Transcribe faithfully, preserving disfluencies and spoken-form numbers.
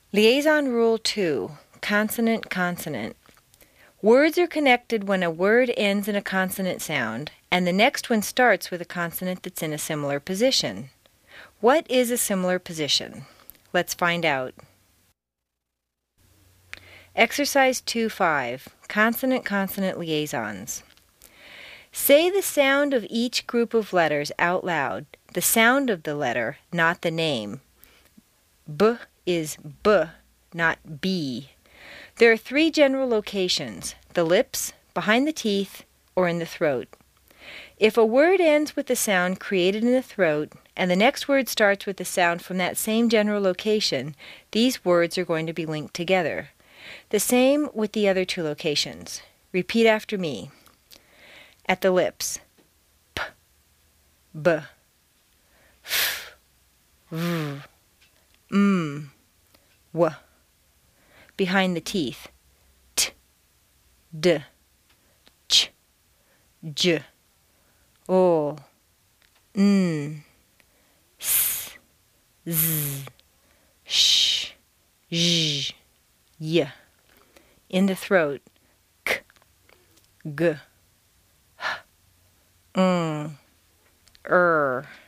Liaison Rule two. Consonant, consonant. Words are connected when a word ends in a consonant sound, and the next one starts with a consonant that's in a similar position. What is a similar position? Let's find out. Exercise two five. Consonant-consonant liaisons. Say the sound of each group of letters out loud, the sound of the letter, not the name. B is B, not B. There are three general locations: the lips, behind the teeth, or in the throat. If a word ends with the sound created in the throat, and the next word starts with the sound from that same general location, these words are going to be linked together. The same with the other two locations. Repeat after me. At the lips: P, B, F, V, M, W. Behind the teeth: T, D, Ch, J, O, N, S, Z, Sh, J, Y. In the throat: K, G, H, Ng, Er.